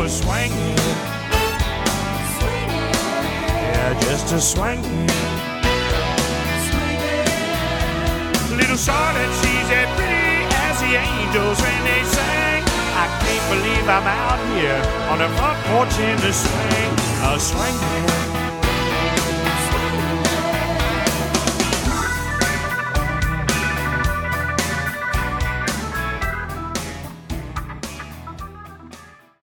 a swinging. Yeah, just a swinging. Little Charlotte, she's as pretty as the angels when they sing. I can't believe I'm out here on the front porch in the swing. A swinging.